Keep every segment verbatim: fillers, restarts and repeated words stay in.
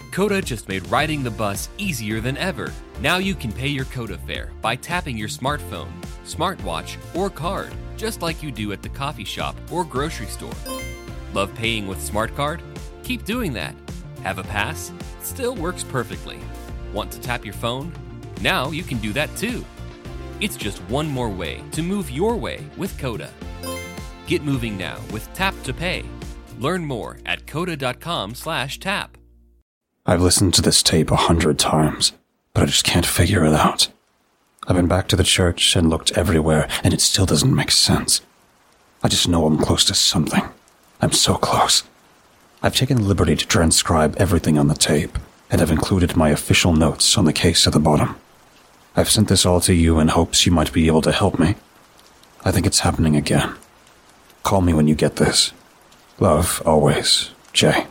Coda just made riding the bus easier than ever. Now you can pay your Coda fare by tapping your smartphone, smartwatch, or card, just like you do at the coffee shop or grocery store. Love paying with Smart Card? Keep doing that. Have a pass? Still works perfectly. Want to tap your phone? Now you can do that too. It's just one more way to move your way with Coda. Get moving now with Tap to Pay. Learn more at coda.com slash tap. I've listened to this tape a hundred times, but I just can't figure it out. I've been back to the church and looked everywhere, and it still doesn't make sense. I just know I'm close to something. I'm so close. I've taken the liberty to transcribe everything on the tape, and I've included my official notes on the case at the bottom. I've sent this all to you in hopes you might be able to help me. I think it's happening again. Call me when you get this. Love, always, Jay.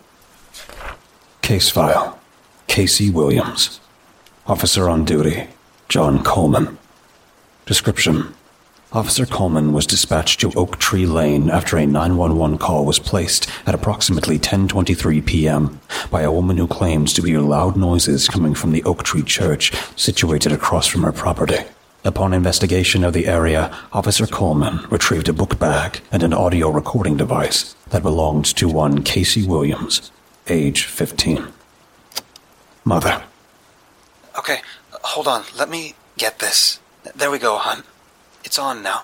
Case file. Casey Williams. Officer on duty, John Coleman. Description. Officer Coleman was dispatched to Oak Tree Lane after a nine one one call was placed at approximately ten twenty-three p.m. by a woman who claims to hear loud noises coming from the Oak Tree Church situated across from her property. Upon investigation of the area, Officer Coleman retrieved a book bag and an audio recording device that belonged to one Casey Williams, age fifteen. Mother. Okay, hold on. Let me get this. There we go, hon. It's on now.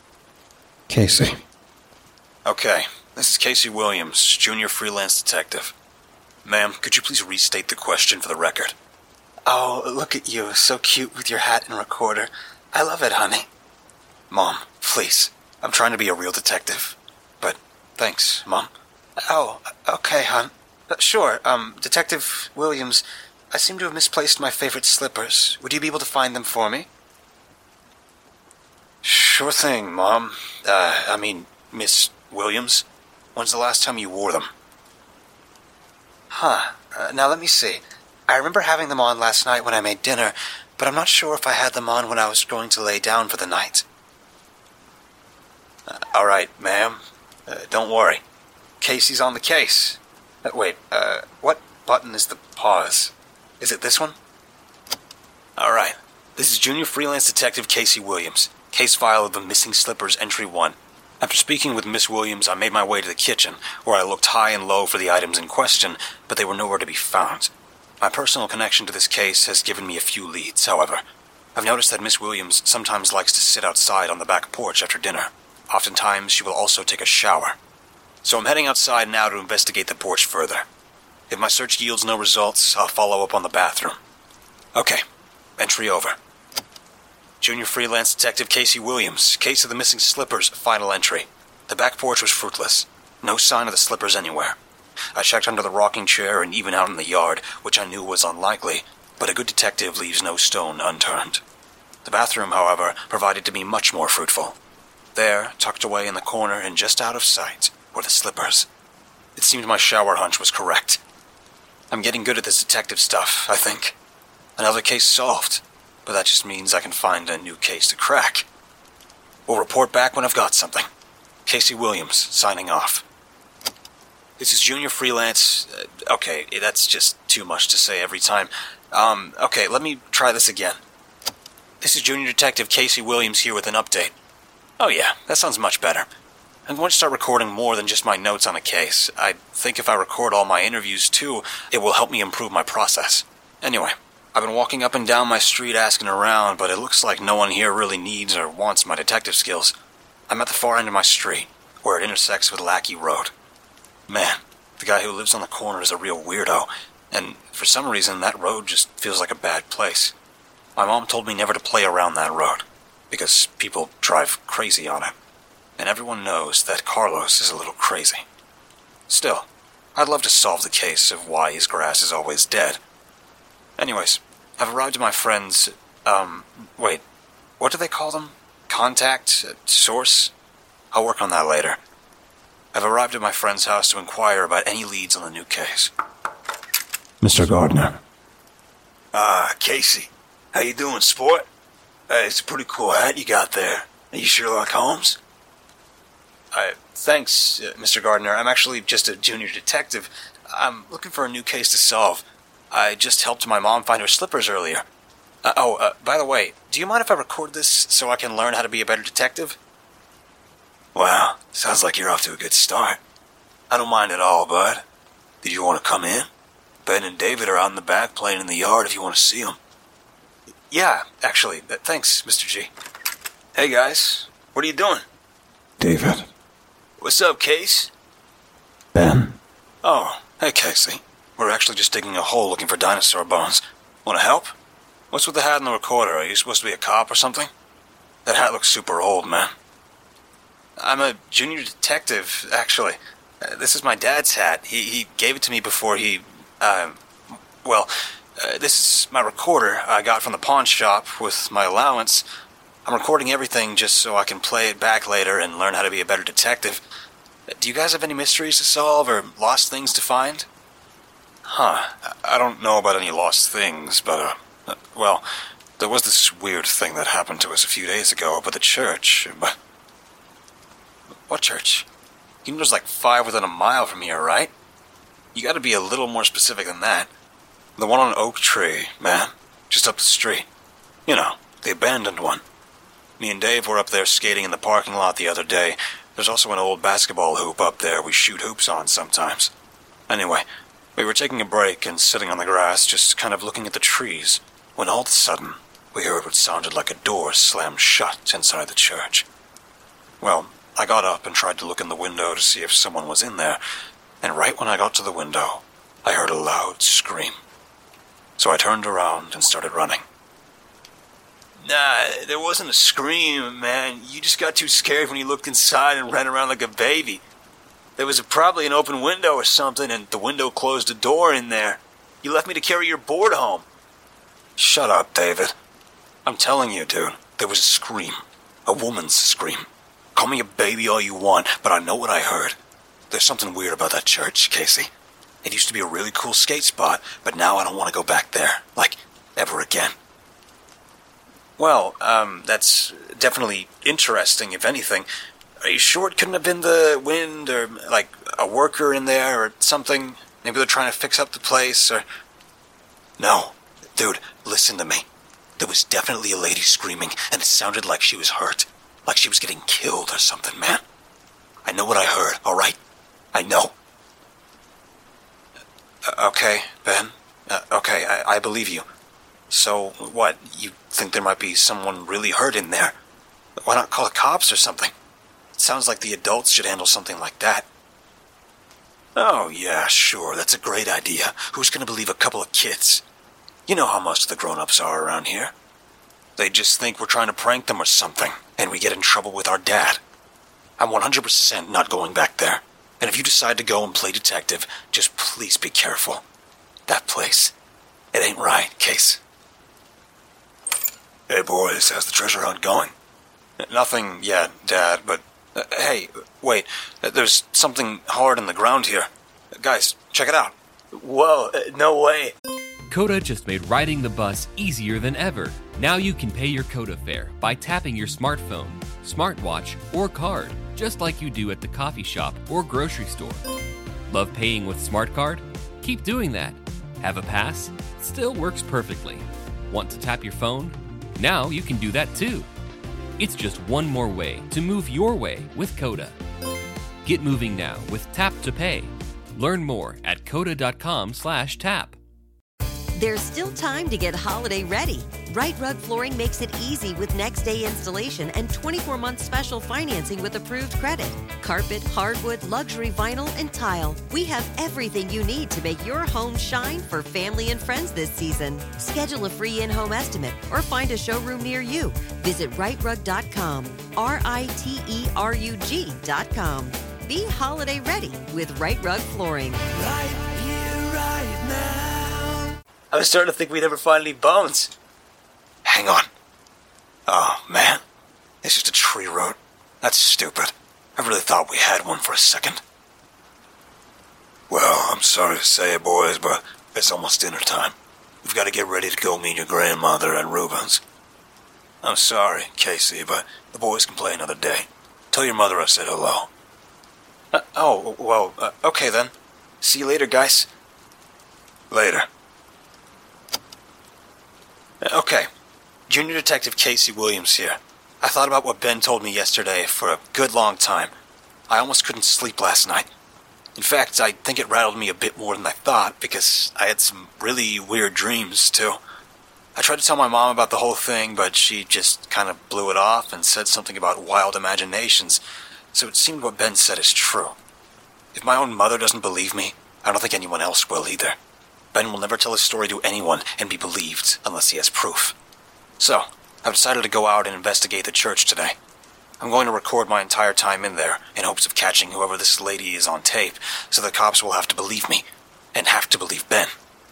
Casey. Okay, this is Casey Williams, junior freelance detective. Ma'am, could you please restate the question for the record? Oh, look at you, so cute with your hat and recorder. I love it, honey. Mom, please. I'm trying to be a real detective. But, thanks, Mom. Oh, okay, hon. Uh, sure, um, Detective Williams, I seem to have misplaced my favorite slippers. Would you be able to find them for me? Sure thing, Mom. Uh, I mean, Miss Williams. When's the last time you wore them? Huh. Uh, now let me see. I remember having them on last night when I made dinner, but I'm not sure if I had them on when I was going to lay down for the night. Uh, all right, ma'am. Uh, don't worry. Casey's on the case. Uh, wait, uh, what button is the pause? Is it this one? All right. This is Junior Freelance Detective Casey Williams. Case file of the missing slippers, entry one. After speaking with Miss Williams, I made my way to the kitchen, where I looked high and low for the items in question, but they were nowhere to be found. My personal connection to this case has given me a few leads, however. I've noticed that Miss Williams sometimes likes to sit outside on the back porch after dinner. Oftentimes, she will also take a shower. So I'm heading outside now to investigate the porch further. If my search yields no results, I'll follow up on the bathroom. Okay, entry over. Junior Freelance Detective Casey Williams, case of the missing slippers, final entry. The back porch was fruitless. No sign of the slippers anywhere. I checked under the rocking chair and even out in the yard, which I knew was unlikely, but a good detective leaves no stone unturned. The bathroom, however, provided to be much more fruitful. There, tucked away in the corner and just out of sight, were the slippers. It seemed my shower hunch was correct. I'm getting good at this detective stuff, I think. Another case solved. But that just means I can find a new case to crack. We'll report back when I've got something. Casey Williams, signing off. This is Junior Freelance... Uh, okay, that's just too much to say every time. Um, okay, let me try this again. This is Junior Detective Casey Williams here with an update. Oh yeah, that sounds much better. I'm going to start recording more than just my notes on a case. I think if I record all my interviews too, it will help me improve my process. Anyway... I've been walking up and down my street asking around, but it looks like no one here really needs or wants my detective skills. I'm at the far end of my street, where it intersects with Lackey Road. Man, the guy who lives on the corner is a real weirdo, and for some reason that road just feels like a bad place. My mom told me never to play around that road, because people drive crazy on it, and everyone knows that Carlos is a little crazy. Still, I'd love to solve the case of why his grass is always dead. Anyways, I've arrived at my friend's, um, wait, what do they call them? Contact? Uh, source? I'll work on that later. I've arrived at my friend's house to inquire about any leads on the new case. Mister Gardner. Ah, Casey. How you doing, sport? Uh, it's a pretty cool hat you got there. Are you Sherlock Holmes? Uh, thanks, uh, Mister Gardner. I'm actually just a junior detective. I'm looking for a new case to solve. I just helped my mom find her slippers earlier. Uh, oh, uh, by the way, do you mind if I record this so I can learn how to be a better detective? Wow, sounds like you're off to a good start. I don't mind at all, bud. Did you want to come in? Ben and David are out in the back playing in the yard if you want to see them. Yeah, actually. Uh, thanks, Mister G. Hey, guys. What are you doing? David. What's up, Case? Ben. Oh, hey, Casey. We're actually just digging a hole looking for dinosaur bones. Want to help? What's with the hat and the recorder? Are you supposed to be a cop or something? That hat looks super old, man. I'm a junior detective, actually. Uh, this is my dad's hat. He he gave it to me before he, um, well, uh, this is my recorder I got from the pawn shop with my allowance. I'm recording everything just so I can play it back later and learn how to be a better detective. Uh, do you guys have any mysteries to solve or lost things to find? Huh. I don't know about any lost things, but, uh, uh well, there was this weird thing that happened to us a few days ago up at the church, but... What church? You know there's like five within a mile from here, right? You gotta be a little more specific than that. The one on Oak Tree, man. Just up the street. You know, the abandoned one. Me and Dave were up there skating in the parking lot the other day. There's also an old basketball hoop up there we shoot hoops on sometimes. Anyway, we were taking a break and sitting on the grass, just kind of looking at the trees, when all of a sudden, we heard what sounded like a door slam shut inside the church. Well, I got up and tried to look in the window to see if someone was in there, and right when I got to the window, I heard a loud scream. So I turned around and started running. Nah, there wasn't a scream, man. You just got too scared when you looked inside and ran around like a baby. There was a, probably an open window or something, and the window closed a door in there. You left me to carry your board home. Shut up, David. I'm telling you, dude, there was a scream. A woman's scream. Call me a baby all you want, but I know what I heard. There's something weird about that church, Casey. It used to be a really cool skate spot, but now I don't want to go back there. Like, ever again. Well, um, that's definitely interesting, if anything. Are you sure it couldn't have been the wind, or, like, a worker in there, or something? Maybe they're trying to fix up the place, or... No. Dude, listen to me. There was definitely a lady screaming, and it sounded like she was hurt. Like she was getting killed or something, man. I know what I heard, alright? I know. Uh, okay, Ben. Uh, okay, I, I believe you. So, what, you think there might be someone really hurt in there? Why not call the cops or something? It sounds like the adults should handle something like that. Oh, yeah, sure, that's a great idea. Who's gonna believe a couple of kids? You know how most of the grown-ups are around here. They just think we're trying to prank them or something, and we get in trouble with our dad. I'm one hundred percent not going back there. And if you decide to go and play detective, just please be careful. That place, it ain't right, Case. Hey, boys, how's the treasure hunt going? Nothing yet, Dad, but... Uh, hey, wait, uh, there's something hard in the ground here. Uh, guys, check it out. Whoa, uh, no way. Coda just made riding the bus easier than ever. Now you can pay your Coda fare by tapping your smartphone, smartwatch, or card, just like you do at the coffee shop or grocery store. Love paying with Smart Card? Keep doing that. Have a pass? Still works perfectly. Want to tap your phone? Now you can do that too. It's just one more way to move your way with Coda. Get moving now with Tap to Pay. Learn more at coda.com slash tap. There's still time to get holiday ready. Right Rug Flooring makes it easy with next day installation and twenty-four month special financing with approved credit. Carpet, hardwood, luxury vinyl, and tile. We have everything you need to make your home shine for family and friends this season. Schedule a free in-home estimate or find a showroom near you. Visit right rug dot com, R I T E R U G dot com. Be holiday ready with Right Rug Flooring. Right here, right now. I was starting to think we'd never find any bones. Hang on. Oh, man. It's just a tree root. That's stupid. I really thought we had one for a second. Well, I'm sorry to say it, boys, but it's almost dinner time. We've got to get ready to go meet your grandmother at Ruben's. I'm sorry, Casey, but the boys can play another day. Tell your mother I said hello. Uh, oh, well, uh, okay then. See you later, guys. Later. Okay, Junior Detective Casey Williams here. I thought about what Ben told me yesterday for a good long time. I almost couldn't sleep last night. In fact, I think it rattled me a bit more than I thought, because I had some really weird dreams, too. I tried to tell my mom about the whole thing, but she just kind of blew it off and said something about wild imaginations, so it seemed what Ben said is true. If my own mother doesn't believe me, I don't think anyone else will either. Ben will never tell his story to anyone and be believed unless he has proof. So, I've decided to go out and investigate the church today. I'm going to record my entire time in there in hopes of catching whoever this lady is on tape, so the cops will have to believe me, and have to believe Ben.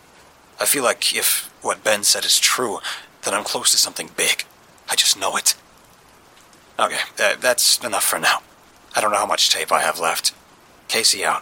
I feel like if what Ben said is true, then I'm close to something big. I just know it. Okay, uh, that's enough for now. I don't know how much tape I have left. Casey out.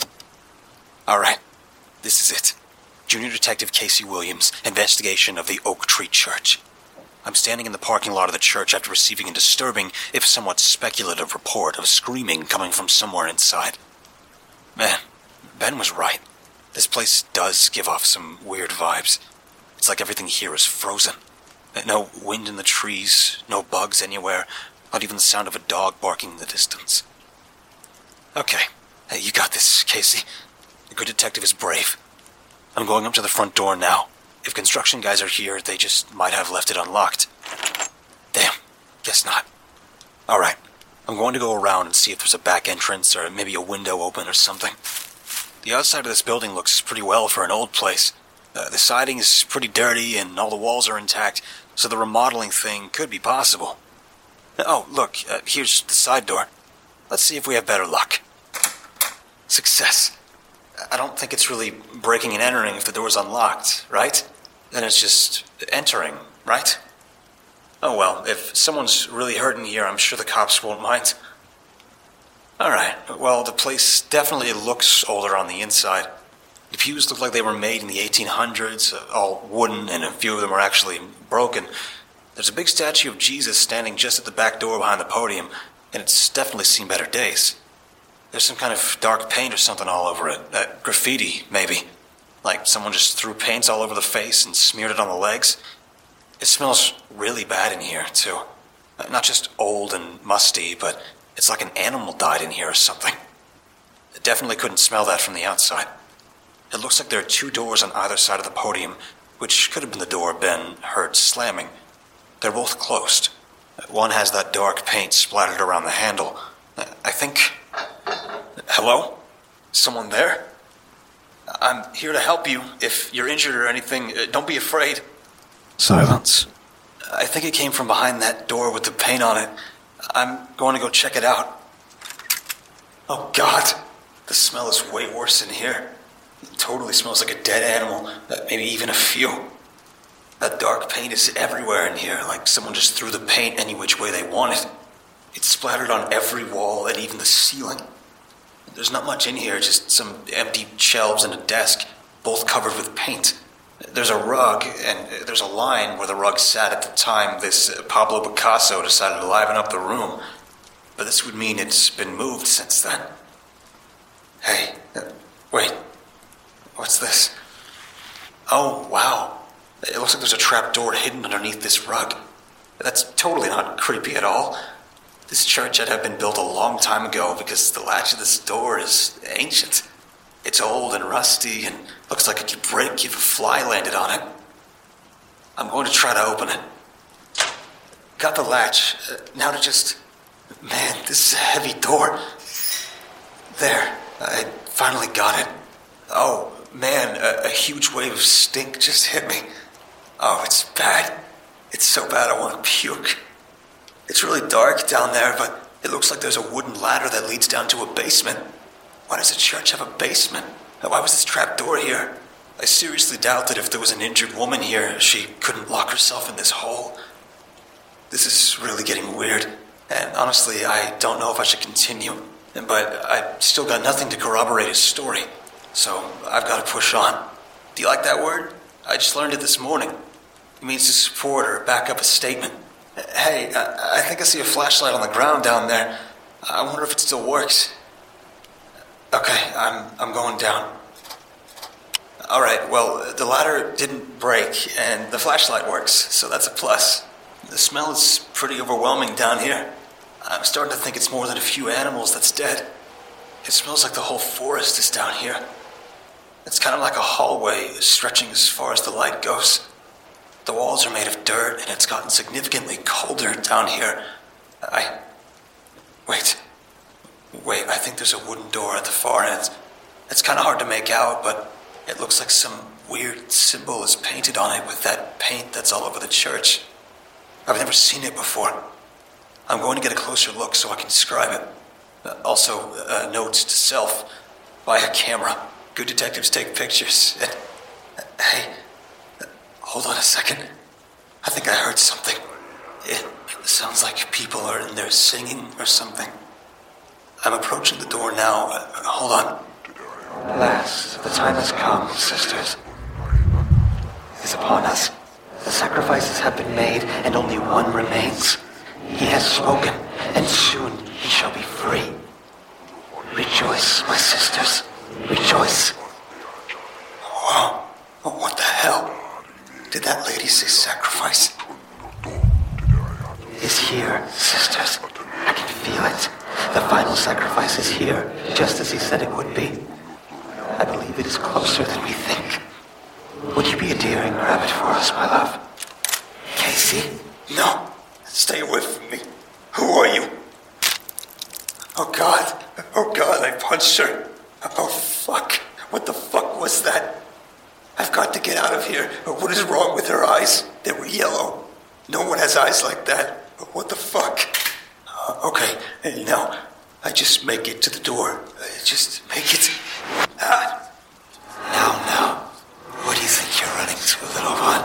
Alright, this is it. Junior Detective Casey Williams, investigation of the Oak Tree Church. I'm standing in the parking lot of the church after receiving a disturbing, if somewhat speculative, report of screaming coming from somewhere inside. Man, Ben was right. This place does give off some weird vibes. It's like everything here is frozen. No wind in the trees, no bugs anywhere, not even the sound of a dog barking in the distance. Okay, hey, you got this, Casey. A good detective is brave. I'm going up to the front door now. If construction guys are here, they just might have left it unlocked. Damn, guess not. Alright, I'm going to go around and see if there's a back entrance or maybe a window open or something. The outside of this building looks pretty well for an old place. Uh, the siding is pretty dirty and all the walls are intact, so the remodeling thing could be possible. Oh, look, uh, here's the side door. Let's see if we have better luck. Success. I don't think it's really breaking and entering if the door's unlocked, right? Then it's just entering, right? Oh well, if someone's really hurting here, I'm sure the cops won't mind. Alright, well, the place definitely looks older on the inside. The pews look like they were made in the eighteen hundreds, uh, all wooden, and a few of them are actually broken. There's a big statue of Jesus standing just at the back door behind the podium, and it's definitely seen better days. There's some kind of dark paint or something all over it. Uh, graffiti, maybe. Like someone just threw paint all over the face and smeared it on the legs. It smells really bad in here, too. Uh, not just old and musty, but it's like an animal died in here or something. I definitely couldn't smell that from the outside. It looks like there are two doors on either side of the podium, which could have been the door Ben heard slamming. They're both closed. One has that dark paint splattered around the handle. I think... Hello? Someone there? I'm here to help you. If you're injured or anything, don't be afraid. Silence. I think it came from behind that door with the paint on it. I'm going to go check it out. Oh, God. The smell is way worse in here. It totally smells like a dead animal, maybe even a few. That dark paint is everywhere in here, like someone just threw the paint any which way they wanted. It's splattered on every wall and even the ceiling. There's not much in here, just some empty shelves and a desk, both covered with paint. There's a rug, and there's a line where the rug sat at the time this Pablo Picasso decided to liven up the room. But this would mean it's been moved since then. Hey, uh, wait. What's this? Oh, wow. It looks like there's a trap door hidden underneath this rug. That's totally not creepy at all. This church had to have been built a long time ago because the latch of this door is ancient. It's old and rusty and looks like it could break if a fly landed on it. I'm going to try to open it. Got the latch. Uh, now to just... Man, this is a heavy door. There. I finally got it. Oh, man, a, a huge wave of stink just hit me. Oh, it's bad. It's so bad I want to puke. It's really dark down there, but it looks like there's a wooden ladder that leads down to a basement. Why does a church have a basement? Why was this trap door here? I seriously doubt that if there was an injured woman here, she couldn't lock herself in this hole. This is really getting weird, and honestly, I don't know if I should continue. But I've still got nothing to corroborate his story, so I've got to push on. Do you like that word? I just learned it this morning. It means to support or back up a statement. Hey, I, I think I see a flashlight on the ground down there. I wonder if it still works. Okay, I'm I'm going down. All right, well, the ladder didn't break, and the flashlight works, so that's a plus. The smell is pretty overwhelming down here. I'm starting to think it's more than a few animals that's dead. It smells like the whole forest is down here. It's kind of like a hallway stretching as far as the light goes. The walls are made of dirt, and it's gotten significantly colder down here. I... Wait. Wait, I think there's a wooden door at the far end. It's kind of hard to make out, but it looks like some weird symbol is painted on it with that paint that's all over the church. I've never seen it before. I'm going to get a closer look so I can describe it. Uh, also, uh, notes to self. Buy a camera. Good detectives take pictures. And, uh, hey, uh, hold on a second. I think I heard something. It sounds like people are in there singing or something. I'm approaching the door now. Uh, hold on. Alas, the time has come, sisters. It is upon us. The sacrifices have been made, and only one remains. He has spoken, and soon he shall be free. Rejoice, my sisters. Rejoice. Whoa. What the hell? Did that lady say sacrifice? It is here, sisters. I can feel it. The final sacrifice is here, just as he said it would be. I believe it is closer than we think. Would you be a dear and grab it for us, my love? Casey? No. Stay away from me. Who are you? Oh, God. Oh, God, I punched her. Oh, fuck. What the fuck was that? I've got to get out of here. What is wrong with her eyes? They were yellow. No one has eyes like that. What the fuck? Uh, okay, now, I just make it to the door. Just make it... Ah. Now, now. What do you think you're running to, little one?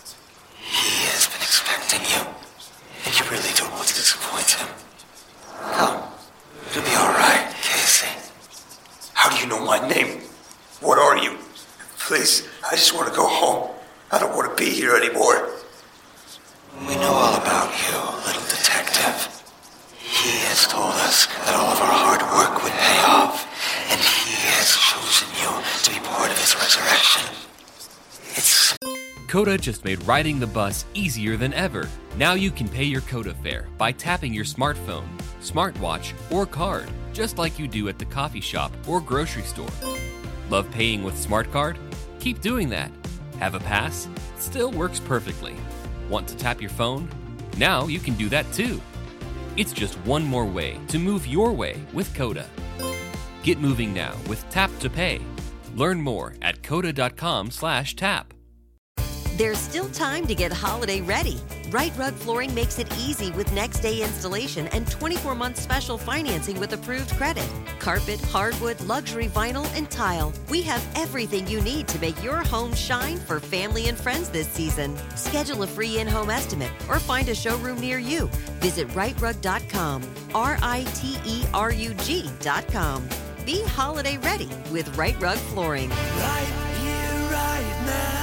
He has been expecting you, and you really don't want to disappoint him. Come, it'll be all right, Casey. How do you know my name? What are you? Please, I just want to go home. I don't want to be here anymore. We know all about you, little detective. He has told us that all of our hard work would pay off, and he has chosen you to be part of his resurrection. It's... Coda just made riding the bus easier than ever. Now you can pay your Coda fare by tapping your smartphone, smartwatch, or card, just like you do at the coffee shop or grocery store. Love paying with SmartCard? Keep doing that. Have a pass? Still works perfectly. Want to tap your phone? Now you can do that too. It's just one more way to move your way with Coda. Get moving now with Tap to Pay. Learn more at coda.com slash tap. There's still time to get holiday ready. Right Rug Flooring makes it easy with next day installation and twenty-four month special financing with approved credit. Carpet, hardwood, luxury vinyl, and tile. We have everything you need to make your home shine for family and friends this season. Schedule a free in-home estimate or find a showroom near you. Visit right rug dot com, R I T E R U G dot com. Be holiday ready with Right Rug Flooring. Right here, right now.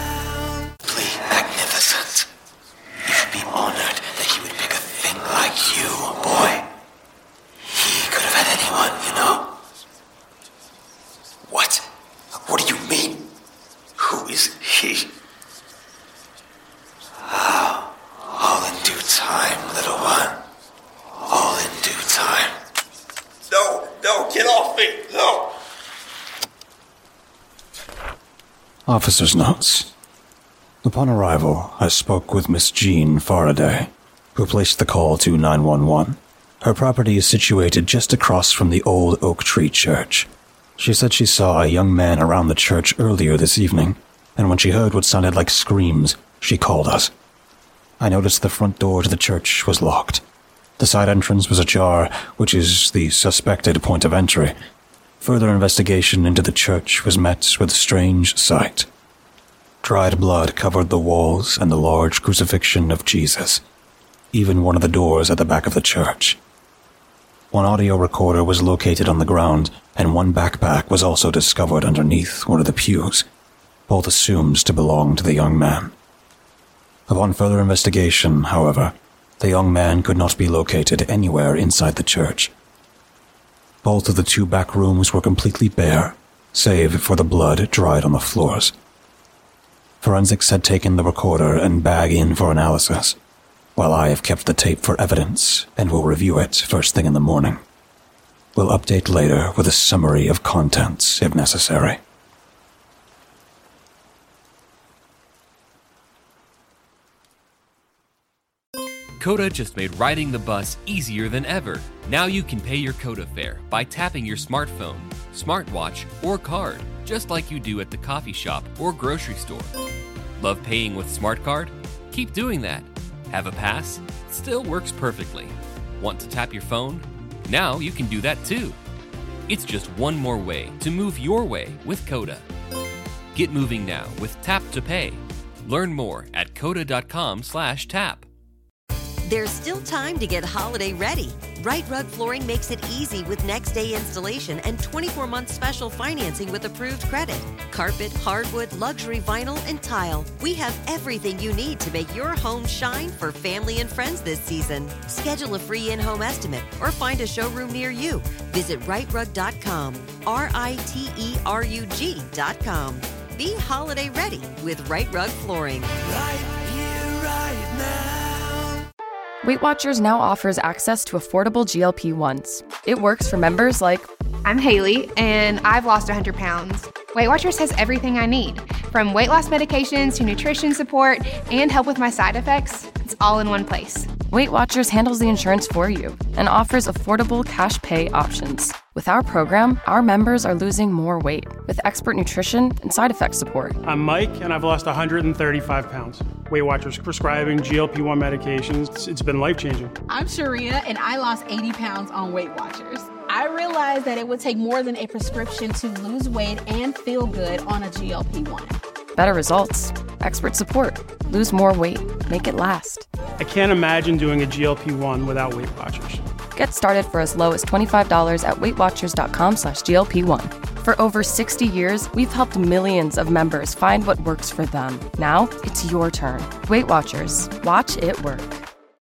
Magnificent. You should be honored that he would pick a thing like you, boy. He could have had anyone, you know. What? What do you mean? Who is he? Oh, all in due time, little one. All in due time. No, no, get off me, no. Officer's notes. Upon arrival, I spoke with Miss Jean Faraday, who placed the call to nine one one. Her property is situated just across from the old Oak Tree Church. She said she saw a young man around the church earlier this evening, and when she heard what sounded like screams, she called us. I noticed the front door to the church was locked. The side entrance was ajar, which is the suspected point of entry. Further investigation into the church was met with a strange sight. Dried blood covered the walls and the large crucifixion of Jesus, even one of the doors at the back of the church. One audio recorder was located on the ground, and one backpack was also discovered underneath one of the pews, both assumed to belong to the young man. Upon further investigation, however, the young man could not be located anywhere inside the church. Both of the two back rooms were completely bare, save for the blood dried on the floors. Forensics had taken the recorder and bag in for analysis, while I have kept the tape for evidence and will review it first thing in the morning. We'll update later with a summary of contents if necessary. Coda just made riding the bus easier than ever. Now you can pay your Coda fare by tapping your smartphone, smartwatch, or card, just like you do at the coffee shop or grocery store. Love paying with Smart Card? Keep doing that. Have a pass? Still works perfectly. Want to tap your phone? Now you can do that too. It's just one more way to move your way with Coda. Get moving now with Tap to Pay. Learn more at coda.com slash tap. There's still time to get holiday ready. Right Rug Flooring makes it easy with next day installation and twenty-four month special financing with approved credit. Carpet, hardwood, luxury vinyl, and tile. We have everything you need to make your home shine for family and friends this season. Schedule a free in-home estimate or find a showroom near you. Visit right rug dot com, R I T E R U G dot com. Be holiday ready with Right Rug Flooring. Right here, right now. Weight Watchers now offers access to affordable G L P ones. It works for members like... I'm Haley, and I've lost one hundred pounds. Weight Watchers has everything I need, from weight loss medications to nutrition support and help with my side effects. It's all in one place. Weight Watchers handles the insurance for you and offers affordable cash pay options. With our program, our members are losing more weight with expert nutrition and side effect support. I'm Mike, and I've lost one hundred thirty-five pounds. Weight Watchers prescribing G L P one medications. It's, it's been life-changing. I'm Sharia, and I lost eighty pounds on Weight Watchers. I realized that it would take more than a prescription to lose weight and feel good on a G L P one. Better results, expert support, lose more weight, make it last. I can't imagine doing a G L P one without Weight Watchers. Get started for as low as twenty-five dollars at weightwatchers.com slash GLP1. For over sixty years, we've helped millions of members find what works for them. Now, it's your turn. Weight Watchers. Watch it work.